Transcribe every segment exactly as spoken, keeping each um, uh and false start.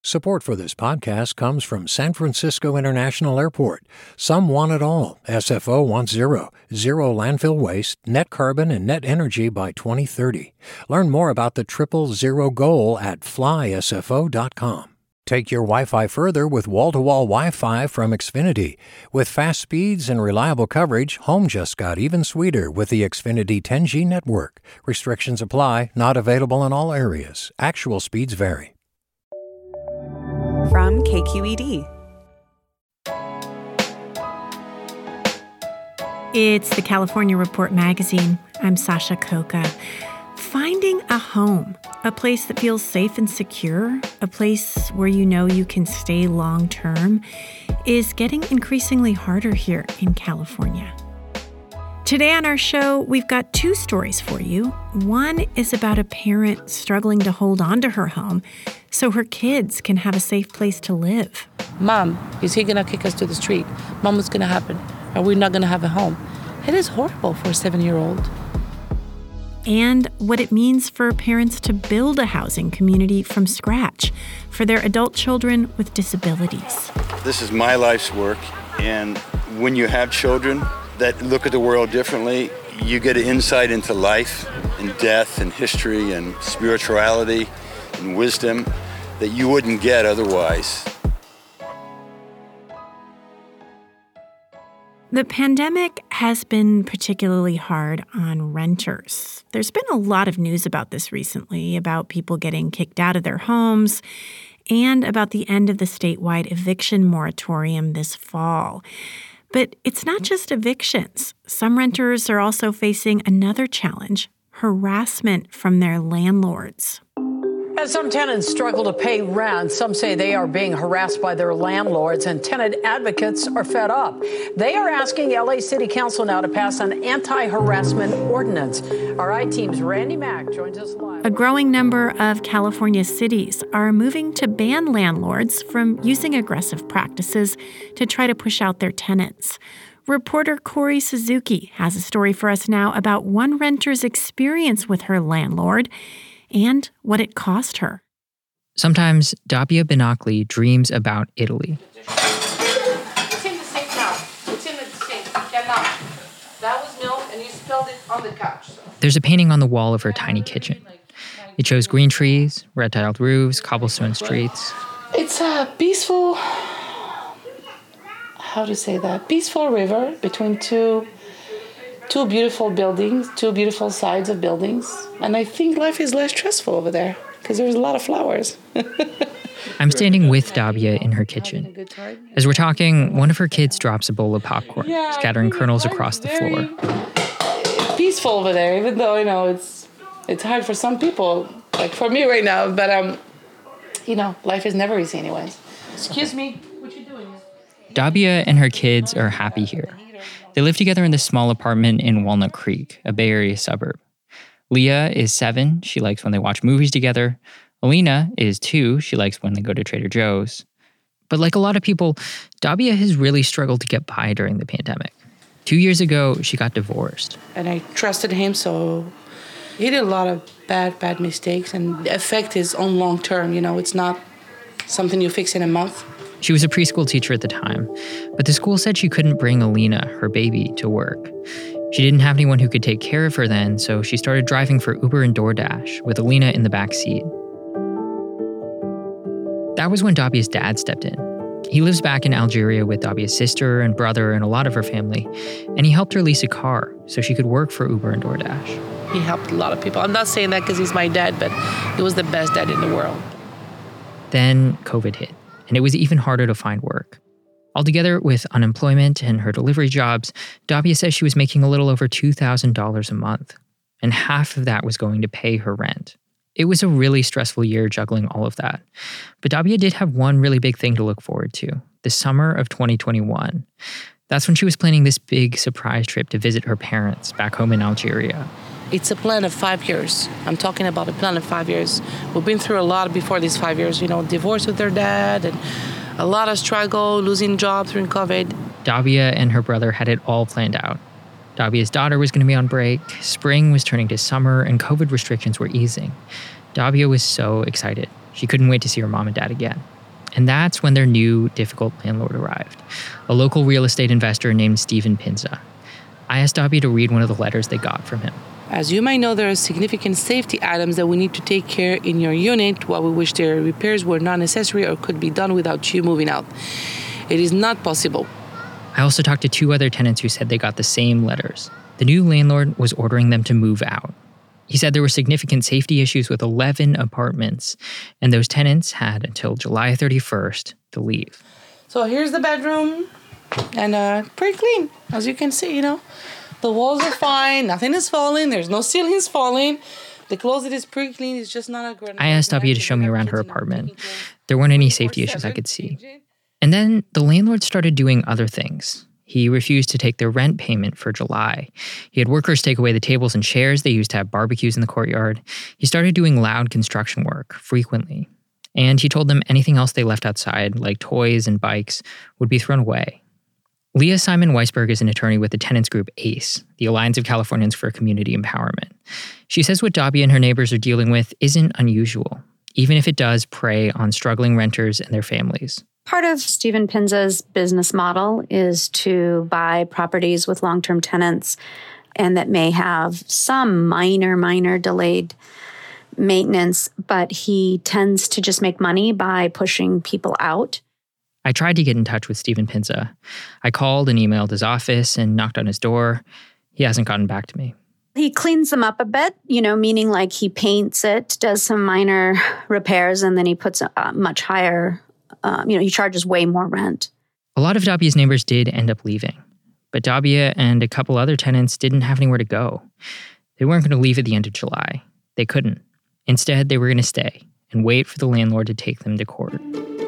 Support for this podcast comes from San Francisco International Airport. Some want it all. S F O wants zero. Zero landfill waste, net carbon, and net energy by twenty thirty. Learn more about the triple zero goal at fly S F O dot com. Take your Wi-Fi further with wall-to-wall Wi-Fi from Xfinity. With fast speeds and reliable coverage, home just got even sweeter with the Xfinity ten G network. Restrictions apply, not available in all areas. Actual speeds vary. From K Q E D. It's the California Report magazine. I'm Sasha Khokha. Finding a home, a place that feels safe and secure, a place where you know you can stay long term, is getting increasingly harder here in California. Today on our show, we've got two stories for you. One is about a parent struggling to hold on to her home so her kids can have a safe place to live. Mom, is he going to kick us to the street? Mom, what's going to happen? Are we not going to have a home? It is horrible for a seven-year-old. And what it means for parents to build a housing community from scratch for their adult children with disabilities. This is my life's work, and when you have children that look at the world differently, you get an insight into life and death and history and spirituality and wisdom that you wouldn't get otherwise. The pandemic has been particularly hard on renters. There's been a lot of news about this recently, about people getting kicked out of their homes, and about the end of the statewide eviction moratorium this fall. But it's not just evictions. Some renters are also facing another challenge: harassment from their landlords. As some tenants struggle to pay rent, some say they are being harassed by their landlords, and tenant advocates are fed up. They are asking L A City Council now to pass an anti-harassment ordinance. Our I-Team's Randy Mack joins us live. A growing number of California cities are moving to ban landlords from using aggressive practices to try to push out their tenants. Reporter Corey Suzuki has a story for us now about one renter's experience with her landlord and what it cost her. Sometimes Dabia Binakli dreams about Italy. It's in the sink now. It's in the sink. Cannot. That was milk, and you spilled it on the couch. So. There's a painting on the wall of her tiny kitchen. It shows green trees, red-tiled roofs, cobblestone streets. It's a peaceful, how to say that, peaceful river between two Two beautiful buildings, two beautiful sides of buildings. And I think life is less stressful over there because there's a lot of flowers. I'm standing with Dabia in her kitchen. As we're talking, one of her kids drops a bowl of popcorn, yeah, scattering kernels across the floor. Peaceful over there, even though, you know, it's it's hard for some people, like for me right now. But, um, you know, life is never easy anyways. Excuse me, what you doing? Dabia and her kids are happy here. They live together in this small apartment in Walnut Creek, a Bay Area suburb. Leah is seven. She likes when they watch movies together. Alina is two. She likes when they go to Trader Joe's. But like a lot of people, Dabia has really struggled to get by during the pandemic. Two years ago, she got divorced. And I trusted him, so he did a lot of bad, bad mistakes, and the effect is on long term. You know, it's not something you fix in a month. She was a preschool teacher at the time, but the school said she couldn't bring Alina, her baby, to work. She didn't have anyone who could take care of her then, so she started driving for Uber and DoorDash with Alina in the back seat. That was when Dabia's dad stepped in. He lives back in Algeria with Dabia's sister and brother and a lot of her family, and he helped her lease a car so she could work for Uber and DoorDash. He helped a lot of people. I'm not saying that because he's my dad, but he was the best dad in the world. Then COVID hit, and it was even harder to find work. Altogether, with unemployment and her delivery jobs, Dabia says she was making a little over two thousand dollars a month, and half of that was going to pay her rent. It was a really stressful year juggling all of that. But Dabia did have one really big thing to look forward to, the summer of twenty twenty-one. That's when she was planning this big surprise trip to visit her parents back home in Algeria. It's a plan of five years. I'm talking about a plan of five years. We've been through a lot before these five years, you know, divorce with their dad and a lot of struggle, losing jobs during COVID. Dabia and her brother had it all planned out. Dabia's daughter was going to be on break, spring was turning to summer, and COVID restrictions were easing. Dabia was so excited. She couldn't wait to see her mom and dad again. And that's when their new difficult landlord arrived, a local real estate investor named Steven Pinza. I asked Dabia to read one of the letters they got from him. As you might know, there are significant safety items that we need to take care in your unit while we wish their repairs were not necessary or could be done without you moving out. It is not possible. I also talked to two other tenants who said they got the same letters. The new landlord was ordering them to move out. He said there were significant safety issues with eleven apartments, and those tenants had until July thirty-first to leave. So here's the bedroom, and uh, pretty clean, as you can see, you know. The walls are fine, nothing is falling, there's no ceilings falling. The closet is pretty clean, it's just not a great. I asked Dabia to show me around her apartment. There weren't any safety issues I could see. And then the landlord started doing other things. He refused to take their rent payment for July. He had workers take away the tables and chairs they used to have barbecues in the courtyard. He started doing loud construction work frequently. And he told them anything else they left outside, like toys and bikes, would be thrown away. Leah Simon Weisberg is an attorney with the tenants group ACE, the Alliance of Californians for Community Empowerment. She says what Dabia and her neighbors are dealing with isn't unusual, even if it does prey on struggling renters and their families. Part of Steven Pinza's business model is to buy properties with long-term tenants and that may have some minor, minor delayed maintenance, but he tends to just make money by pushing people out. I tried to get in touch with Steven Pinza. I called and emailed his office and knocked on his door. He hasn't gotten back to me. He cleans them up a bit, you know, meaning like he paints it, does some minor repairs, and then he puts a, a much higher, um, you know, he charges way more rent. A lot of Dabia's neighbors did end up leaving, but Dabia and a couple other tenants didn't have anywhere to go. They weren't going to leave at the end of July. They couldn't. Instead, they were going to stay and wait for the landlord to take them to court.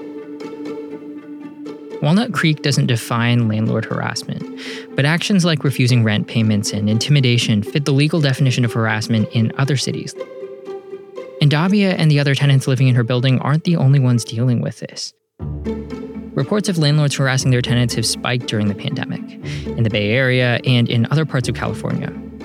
Walnut Creek doesn't define landlord harassment, but actions like refusing rent payments and intimidation fit the legal definition of harassment in other cities. And Dabia and the other tenants living in her building aren't the only ones dealing with this. Reports of landlords harassing their tenants have spiked during the pandemic, in the Bay Area and in other parts of California.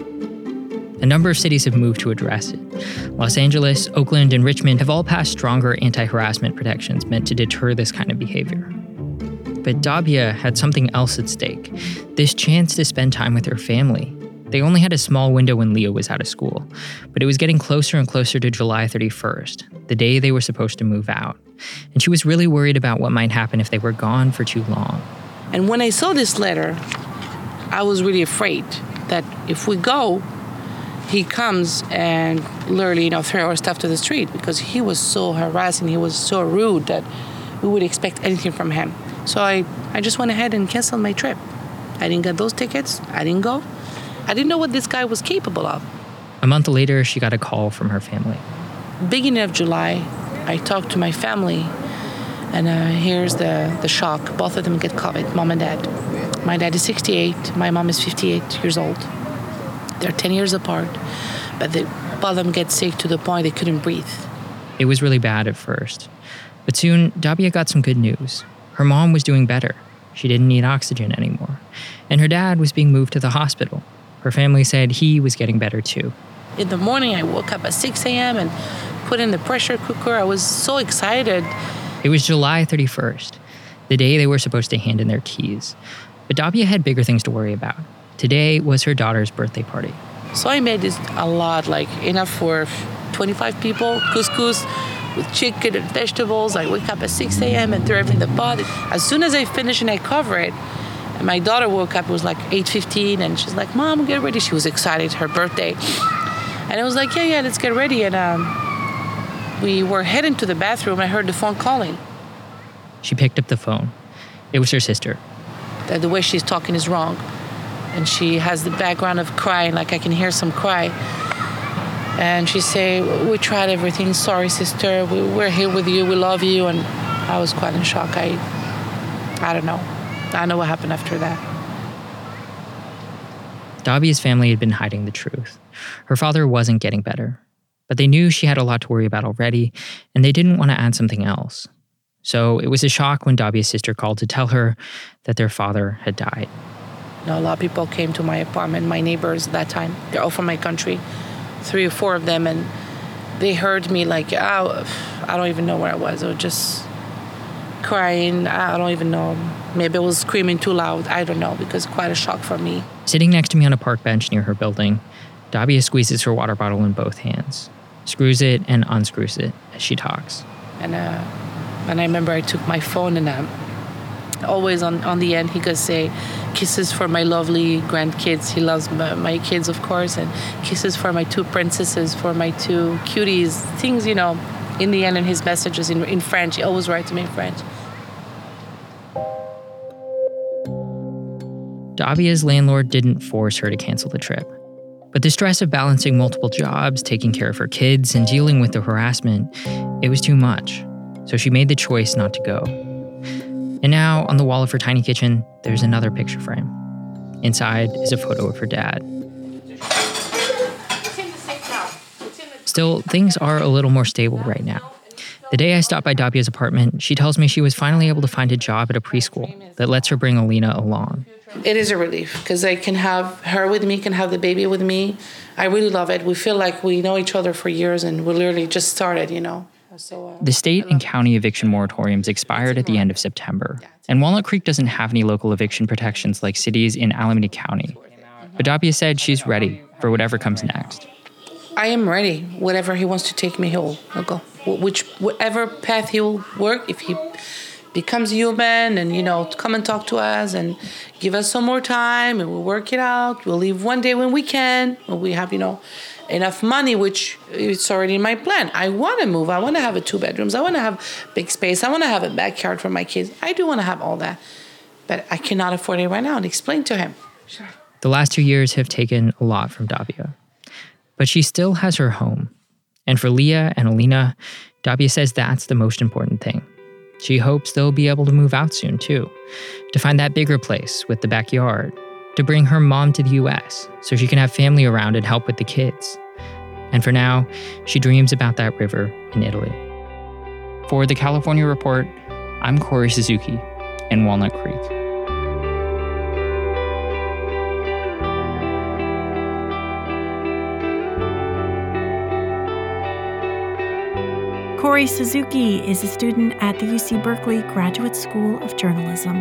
A number of cities have moved to address it. Los Angeles, Oakland, and Richmond have all passed stronger anti-harassment protections meant to deter this kind of behavior. But Dabia had something else at stake, this chance to spend time with her family. They only had a small window when Leah was out of school, but it was getting closer and closer to July thirty-first, the day they were supposed to move out. And she was really worried about what might happen if they were gone for too long. And when I saw this letter, I was really afraid that if we go, he comes and literally, you know, throw our stuff to the street, because he was so harassing, he was so rude that we would expect anything from him. So I, I just went ahead and canceled my trip. I didn't get those tickets. I didn't go. I didn't know what this guy was capable of. A month later, she got a call from her family. Beginning of July, I talked to my family, and uh, here's the, the shock. Both of them get COVID, mom and dad. My dad is sixty-eight. My mom is fifty-eight years old. They're ten years apart, but they, both of them get sick to the point they couldn't breathe. It was really bad at first. But soon, Dabia got some good news. Her mom was doing better. She didn't need oxygen anymore. And her dad was being moved to the hospital. Her family said he was getting better too. In the morning, I woke up at six a.m. and put in the pressure cooker. I was so excited. It was July thirty-first, the day they were supposed to hand in their keys. But Dabia had bigger things to worry about. Today was her daughter's birthday party. So I made this a lot, like enough for twenty-five people, couscous with chicken and vegetables. I wake up at six a.m. and throw everything in the pot. As soon as I finish and I cover it, and my daughter woke up, it was like eight fifteen, and she's like, Mom, get ready. She was excited, her birthday. And I was like, yeah, yeah, let's get ready. And um, we were heading to the bathroom. I heard the phone calling. She picked up the phone. It was her sister. That the way she's talking is wrong. And she has the background of crying, like I can hear some cry. And she say, we tried everything. Sorry, sister. We, we're here with you. We love you. And I was quite in shock. I, I don't know. I don't know what happened after that. Dabia's family had been hiding the truth. Her father wasn't getting better. But they knew she had a lot to worry about already, and they didn't want to add something else. So it was a shock when Dabia's sister called to tell her that their father had died. You know, a lot of people came to my apartment, my neighbors at that time. They're all from my country. Three or four of them, and they heard me like, oh, I don't even know where I was. It was just, crying. I don't even know. Maybe I was screaming too loud. I don't know, because quite a shock for me. Sitting next to me on a park bench near her building, Dabia squeezes her water bottle in both hands, screws it and unscrews it as she talks. And uh, and I remember I took my phone, and um, always on, on the end he could say, kisses for my lovely grandkids. He loves my, my kids, of course, and kisses for my two princesses, for my two cuties. Things, you know, in the end in his messages in, in French. He always writes to me in French. Dabia's landlord didn't force her to cancel the trip. But the stress of balancing multiple jobs, taking care of her kids, and dealing with the harassment, it was too much. So she made the choice not to go. And now, on the wall of her tiny kitchen, there's another picture frame. Inside is a photo of her dad. Still, things are a little more stable right now. The day I stopped by Dabia's apartment, she tells me she was finally able to find a job at a preschool that lets her bring Alina along. It is a relief, because I can have her with me, can have the baby with me. I really love it. We feel like we know each other for years, and we literally just started, you know. So, uh, the state and county eviction moratoriums expired at the end of September, and Walnut Creek doesn't have any local eviction protections like cities in Alameda County. But Dabia said she's ready for whatever comes next. I am ready. Whatever he wants to take me, he'll, he'll go. Which, whatever path he'll work, if he becomes human and, you know, come and talk to us and give us some more time, and we'll work it out. We'll leave one day when we can, when we have, you know, enough money, which it's already in my plan. I want to move. I want to have a two bedrooms. I want to have big space. I want to have a backyard for my kids. I do want to have all that, but I cannot afford it right now, and explain to him. Sure. The last two years have taken a lot from Dabia, but she still has her home. And for Leah and Alina, Dabia says that's the most important thing. She hopes they'll be able to move out soon, too, to find that bigger place with the backyard, to bring her mom to the U S so she can have family around and help with the kids. And for now, she dreams about that river in Italy. For the California Report, I'm Corey Suzuki in Walnut Creek. Corey Suzuki is a student at the U C Berkeley Graduate School of Journalism.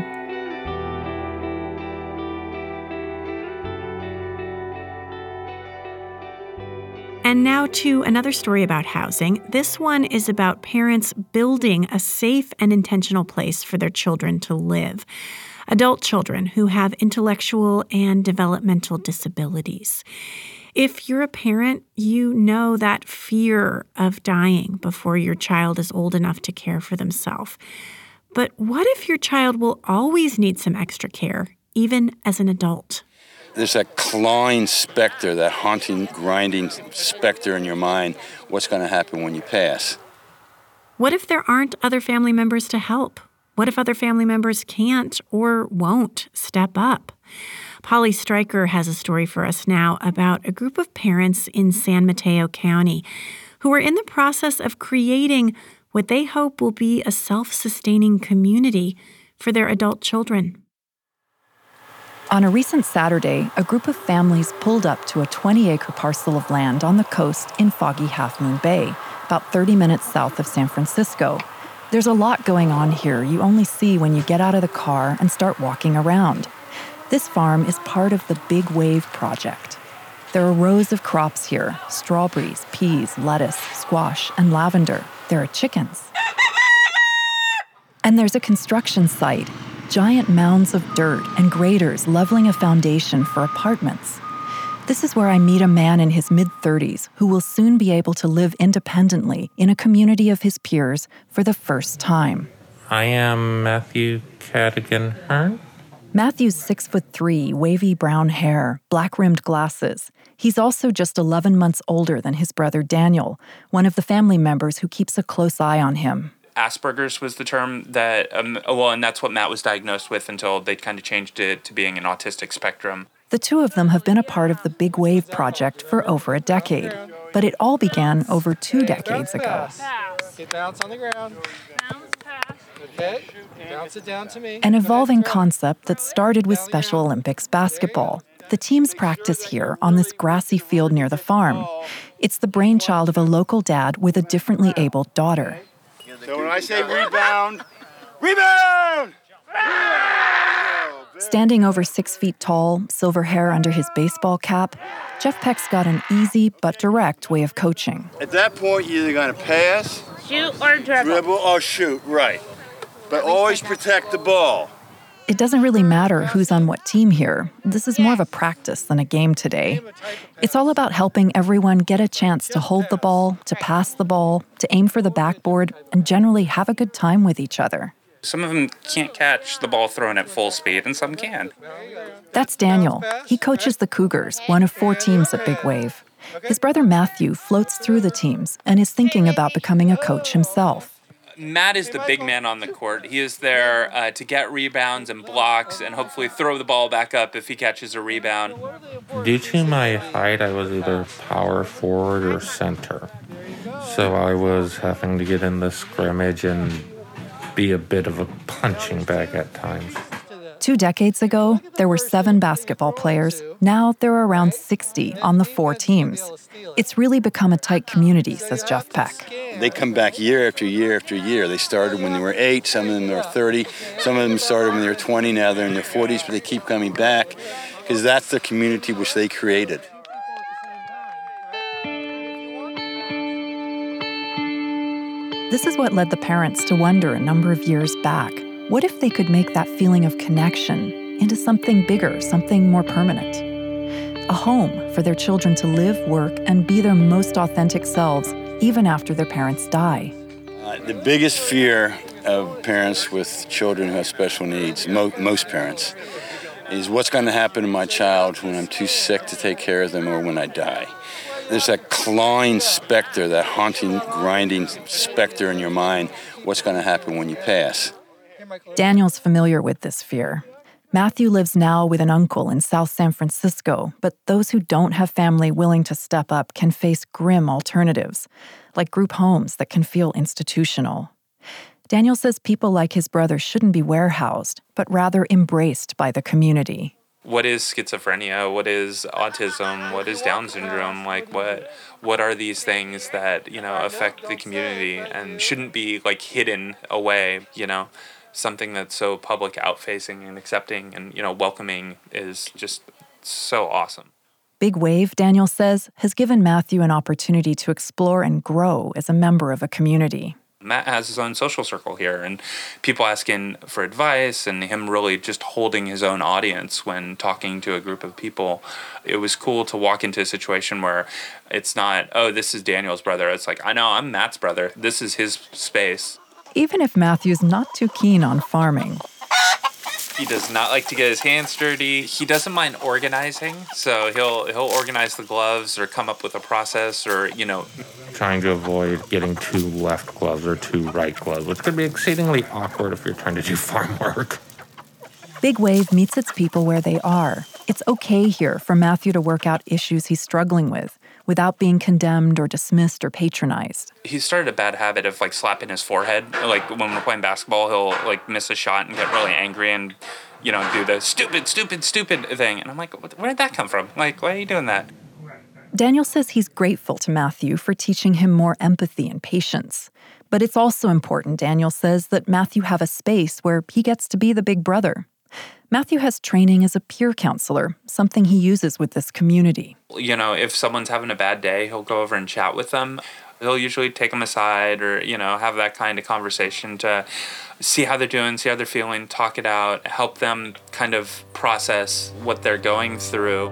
And now to another story about housing. This one is about parents building a safe and intentional place for their children to live. Adult children who have intellectual and developmental disabilities. If you're a parent, you know that fear of dying before your child is old enough to care for themselves. But what if your child will always need some extra care, even as an adult? There's that clawing specter, that haunting, grinding specter in your mind. What's going to happen when you pass? What if there aren't other family members to help? What if other family members can't or won't step up? Polly Stryker has a story for us now about a group of parents in San Mateo County who are in the process of creating what they hope will be a self-sustaining community for their adult children. On a recent Saturday, a group of families pulled up to a twenty-acre parcel of land on the coast in foggy Half Moon Bay, about thirty minutes south of San Francisco. There's a lot going on here you only see when you get out of the car and start walking around. This farm is part of the Big Wave Project. There are rows of crops here: strawberries, peas, lettuce, squash, and lavender. There are chickens. And there's a construction site, giant mounds of dirt and graders leveling a foundation for apartments. This is where I meet a man in his mid-thirties who will soon be able to live independently in a community of his peers for the first time. I am Matthew Cadigan Hearn. Matthew's six foot three, wavy brown hair, black-rimmed glasses. He's also just eleven months older than his brother Daniel, one of the family members who keeps a close eye on him. Asperger's was the term that, um, well, and that's what Matt was diagnosed with until they kind of changed it to being an autistic spectrum. The two of them have been a part of the Big Wave Project for over a decade, but it all began over two decades ago. Get bounce on the ground. Okay, bounce it down to me. An evolving concept that started with Special Olympics basketball. The teams practice here on this grassy field near the farm. It's the brainchild of a local dad with a differently abled daughter. So when I say rebound, Rebound! Standing over six feet tall, silver hair under his baseball cap, Jeff Peck's got an easy but direct way of coaching. At that point, you're either going to pass, shoot, or dribble. Dribble or shoot, right. But always protect the ball. It doesn't really matter who's on what team here. This is more of a practice than a game today. It's all about helping everyone get a chance to hold the ball, to pass the ball, to aim for the backboard, and generally have a good time with each other. Some of them can't catch the ball thrown at full speed, and some can. That's Daniel. He coaches the Cougars, one of four teams at Big Wave. His brother Matthew floats through the teams and is thinking about becoming a coach himself. Matt is the big man on the court. He is there uh, to get rebounds and blocks and hopefully throw the ball back up if he catches a rebound. Due to my height, I was either power forward or center. So I was having to get in the scrimmage and be a bit of a punching bag at times. Two decades ago, there were seven basketball players. Now there are around sixty on the four teams. It's really become a tight community, says Jeff Peck. They come back year after year after year. They started when they were eight, some of them are thirty, some of them started when they were twenty, now they're in their forties, but they keep coming back because that's the community which they created. This is what led the parents to wonder a number of years back. What if they could make that feeling of connection into something bigger, something more permanent? A home for their children to live, work, and be their most authentic selves, even after their parents die. Uh, the biggest fear of parents with children who have special needs, mo- most parents, is what's going to happen to my child when I'm too sick to take care of them or when I die. There's that clawing specter, that haunting, grinding specter in your mind, what's going to happen when you pass. Daniel's familiar with this fear. Matthew lives now with an uncle in South San Francisco, but those who don't have family willing to step up can face grim alternatives, like group homes that can feel institutional. Daniel says people like his brother shouldn't be warehoused, but rather embraced by the community. What is schizophrenia? What is autism? What is Down syndrome? Like, what what are these things that, you know, affect the community and shouldn't be, like, hidden away, you know? Something that's so public, out-facing and accepting and, you know, welcoming is just so awesome. Big Wave, Daniel says, has given Matthew an opportunity to explore and grow as a member of a community. Matt has his own social circle here, and people asking for advice and him really just holding his own audience when talking to a group of people. It was cool to walk into a situation where it's not, oh, this is Daniel's brother. It's like, I know, I'm Matt's brother. This is his space. Even if Matthew's not too keen on farming. He does not like to get his hands dirty. He doesn't mind organizing, so he'll he'll organize the gloves or come up with a process or, you know. Trying to avoid getting two left gloves or two right gloves, which could be exceedingly awkward if you're trying to do farm work. Big Wave meets its people where they are. It's okay here for Matthew to work out issues he's struggling with, without being condemned or dismissed or patronized. He started a bad habit of, like, slapping his forehead. Like, when we're playing basketball, he'll, like, miss a shot and get really angry and, you know, do the stupid, stupid, stupid thing. And I'm like, where did that come from? Like, why are you doing that? Daniel says he's grateful to Matthew for teaching him more empathy and patience. But it's also important, Daniel says, that Matthew have a space where he gets to be the big brother. Matthew has training as a peer counselor, something he uses with this community. You know, if someone's having a bad day, he'll go over and chat with them. He'll usually take them aside or, you know, have that kind of conversation to see how they're doing, see how they're feeling, talk it out, help them kind of process what they're going through.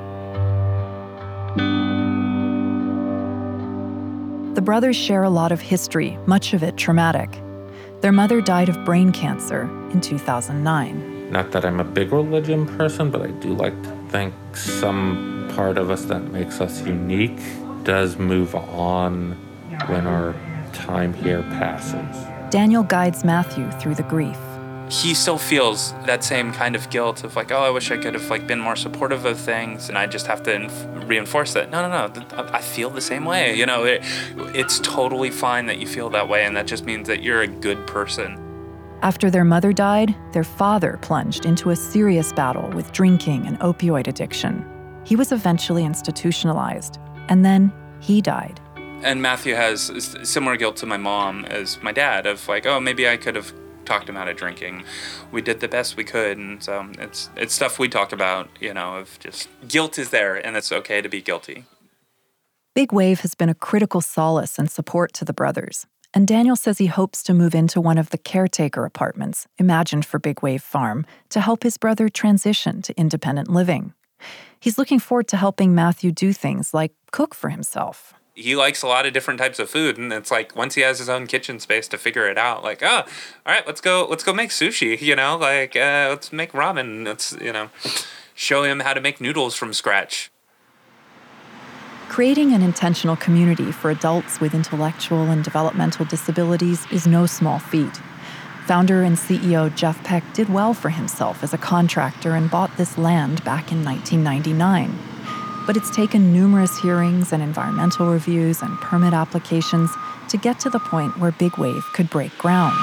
The brothers share a lot of history, much of it traumatic. Their mother died of brain cancer in two thousand nine. Not that I'm a big religion person, but I do like to think some part of us that makes us unique does move on when our time here passes. Daniel guides Matthew through the grief. He still feels that same kind of guilt of like, oh, I wish I could have like been more supportive of things, and I just have to inf- reinforce that. No, no, no, I feel the same way. You know, it, it's totally fine that you feel that way, and that just means that you're a good person. After their mother died, their father plunged into a serious battle with drinking and opioid addiction. He was eventually institutionalized, and then he died. And Matthew has similar guilt to my mom as my dad of like, oh, maybe I could have talked him out of drinking. We did the best we could, and so it's it's stuff we talk about, you know, of just guilt is there, and it's okay to be guilty. Big Wave has been a critical solace and support to the brothers, and Daniel says he hopes to move into one of the caretaker apartments imagined for Big Wave Farm to help his brother transition to independent living. He's looking forward to helping Matthew do things like cook for himself. He likes a lot of different types of food, and it's like once he has his own kitchen space to figure it out, like, oh, all right, let's go, let's go make sushi, you know, like, uh, let's make ramen, let's, you know, show him how to make noodles from scratch. Creating an intentional community for adults with intellectual and developmental disabilities is no small feat. Founder and C E O Jeff Peck did well for himself as a contractor and bought this land back in nineteen ninety-nine. But it's taken numerous hearings and environmental reviews and permit applications to get to the point where Big Wave could break ground.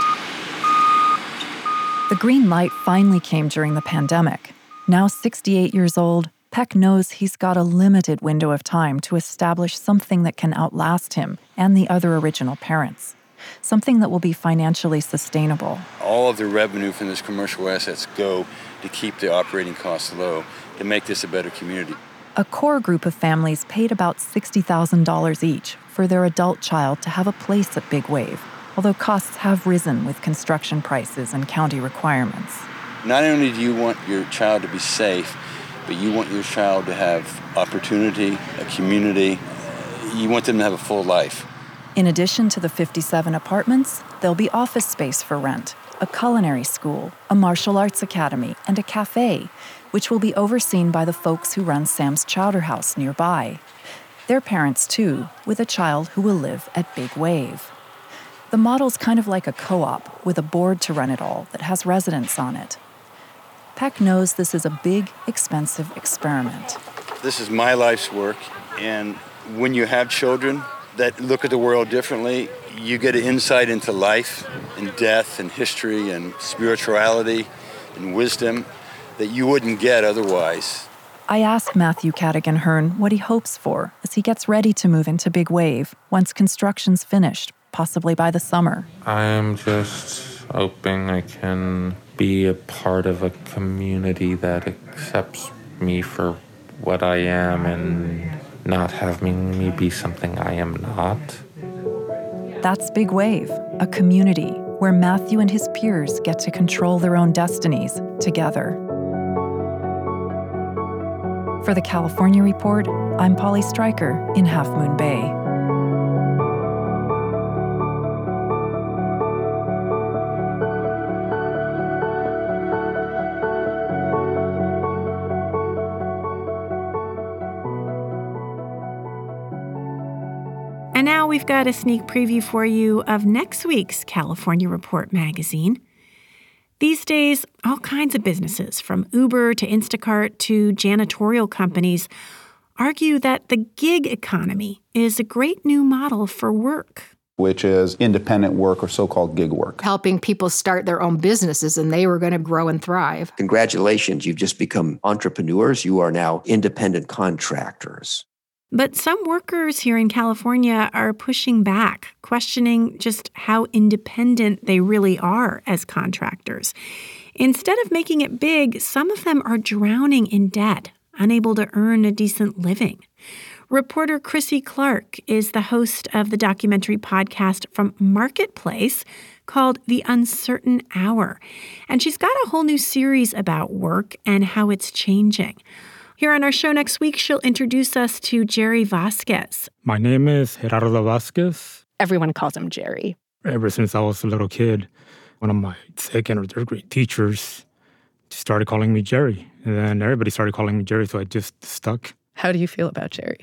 The green light finally came during the pandemic. Now sixty-eight years old, Peck knows he's got a limited window of time to establish something that can outlast him and the other original parents. Something that will be financially sustainable. All of the revenue from these commercial assets go to keep the operating costs low, to make this a better community. A core group of families paid about sixty thousand dollars each for their adult child to have a place at Big Wave, although costs have risen with construction prices and county requirements. Not only do you want your child to be safe, but you want your child to have opportunity, a community. You want them to have a full life. In addition to the fifty-seven apartments, there'll be office space for rent, a culinary school, a martial arts academy, and a cafe, which will be overseen by the folks who run Sam's Chowder House nearby. They're parents, too, with a child who will live at Big Wave. The model's kind of like a co-op with a board to run it all that has residents on it. Peck knows this is a big, expensive experiment. This is my life's work, and when you have children that look at the world differently, you get an insight into life and death and history and spirituality and wisdom that you wouldn't get otherwise. I asked Matthew Cadigan Hearn what he hopes for as he gets ready to move into Big Wave once construction's finished, possibly by the summer. I'm just hoping I can be a part of a community that accepts me for what I am and not having me be something I am not. That's Big Wave, a community where Matthew and his peers get to control their own destinies together. For the California Report, I'm Polly Stryker in Half Moon Bay. And now we've got a sneak preview for you of next week's California Report magazine. These days, all kinds of businesses, from Uber to Instacart to janitorial companies, argue that the gig economy is a great new model for work. Which is independent work or so-called gig work. Helping people start their own businesses, and they were going to grow and thrive. Congratulations, you've just become entrepreneurs. You are now independent contractors. But some workers here in California are pushing back, questioning just how independent they really are as contractors. Instead of making it big, some of them are drowning in debt, unable to earn a decent living. Reporter Chrissy Clark is the host of the documentary podcast from Marketplace called The Uncertain Hour. And she's got a whole new series about work and how it's changing. Here on our show next week, she'll introduce us to Jerry Vasquez. My name is Gerardo Vasquez. Everyone calls him Jerry. Ever since I was a little kid, one of my second or third grade teachers started calling me Jerry. And then everybody started calling me Jerry, so I just stuck. How do you feel about Jerry?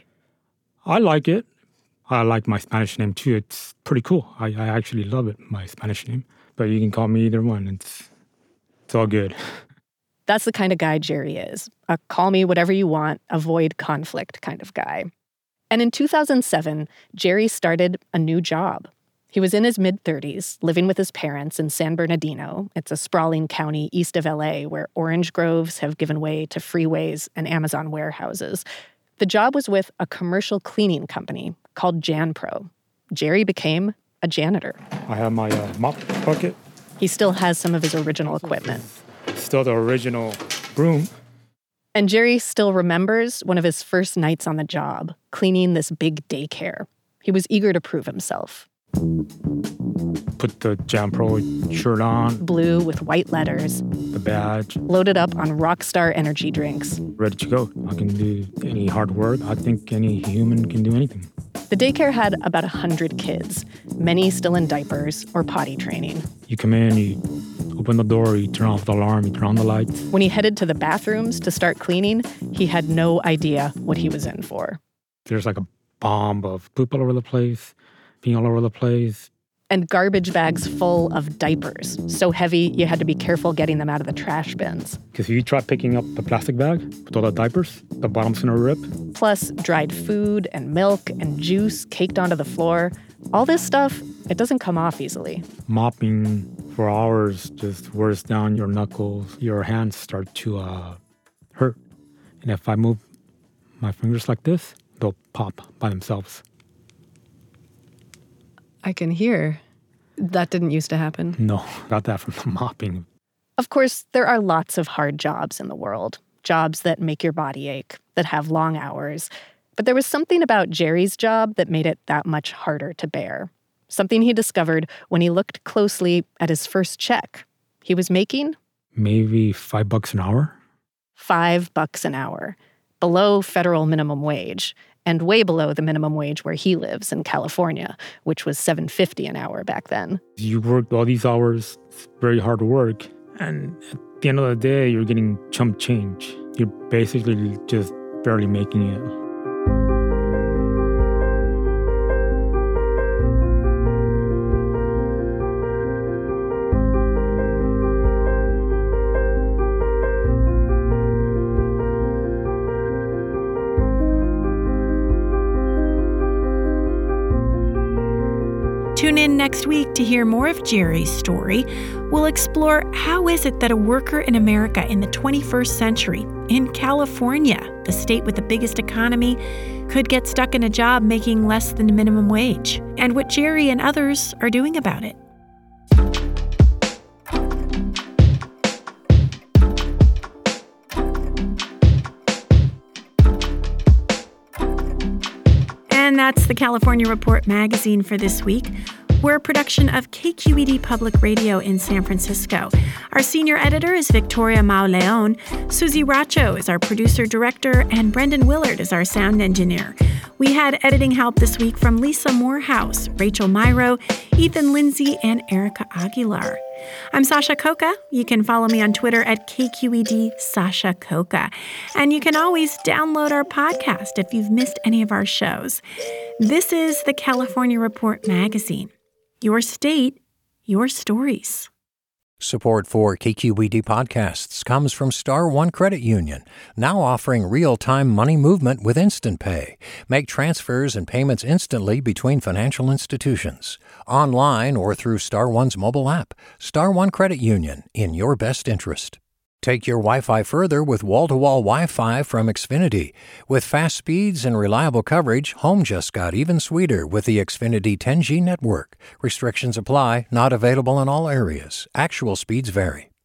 I like it. I like my Spanish name, too. It's pretty cool. I, I actually love it, my Spanish name. But you can call me either one. It's, it's all good. That's the kind of guy Jerry is. A call me whatever you want, avoid conflict kind of guy. And in two thousand seven, Jerry started a new job. He was in his mid-thirties, living with his parents in San Bernardino. It's a sprawling county east of L A where orange groves have given way to freeways and Amazon warehouses. The job was with a commercial cleaning company called JanPro. Jerry became a janitor. I have my uh, mop bucket, He still has some of his original equipment. Still the original broom. And Jerry still remembers one of his first nights on the job, cleaning this big daycare. He was eager to prove himself. Put the Jam Pro shirt on. Blue with white letters. The badge. Loaded up on Rockstar energy drinks. Ready to go. I can do any hard work. I think any human can do anything. The daycare had about one hundred kids, many still in diapers or potty training. You come in, you open the door, you turn off the alarm, you turn on the lights. When he headed to the bathrooms to start cleaning, he had no idea what he was in for. There's like a bomb of poop all over the place, peeing all over the place. And garbage bags full of diapers, so heavy you had to be careful getting them out of the trash bins. Because if you try picking up the plastic bag with all the diapers, the bottom's gonna rip. Plus dried food and milk and juice caked onto the floor. All this stuff, it doesn't come off easily. Mopping for hours just wears down your knuckles. Your hands start to uh, hurt. And if I move my fingers like this, they'll pop by themselves. I can hear. That didn't used to happen. No, got that from the mopping. Of course, there are lots of hard jobs in the world. Jobs that make your body ache, that have long hours. But there was something about Jerry's job that made it that much harder to bear. Something he discovered when he looked closely at his first check. He was making... maybe five bucks an hour? Five bucks an hour. Below federal minimum wage. And way below the minimum wage where he lives in California, which was seven dollars and fifty cents an hour back then. You work all these hours, it's very hard work, and at the end of the day, you're getting chump change. You're basically just barely making it. Tune in next week to hear more of Jerry's story. We'll explore how is it that a worker in America in the twenty-first century, in California, the state with the biggest economy, could get stuck in a job making less than minimum wage, and what Jerry and others are doing about it. And that's the California Report magazine for this week. We're a production of K Q E D Public Radio in San Francisco. Our senior editor is Victoria Mauleon. Susie Racho is our producer-director, and Brendan Willard is our sound engineer. We had editing help this week from Lisa Morehouse, Rachel Myro, Ethan Lindsay, and Erica Aguilar. I'm Sasha Coca. You can follow me on Twitter at K Q E D Sasha Coca. And you can always download our podcast if you've missed any of our shows. This is the California Report magazine. Your state, your stories. Support for K Q E D podcasts comes from Star One Credit Union, now offering real-time money movement with Instant Pay. Make transfers and payments instantly between financial institutions, online or through Star One's mobile app. Star One Credit Union, in your best interest. Take your Wi-Fi further with wall-to-wall Wi-Fi from Xfinity. With fast speeds and reliable coverage, home just got even sweeter with the Xfinity ten G network. Restrictions apply, not available in all areas. Actual speeds vary.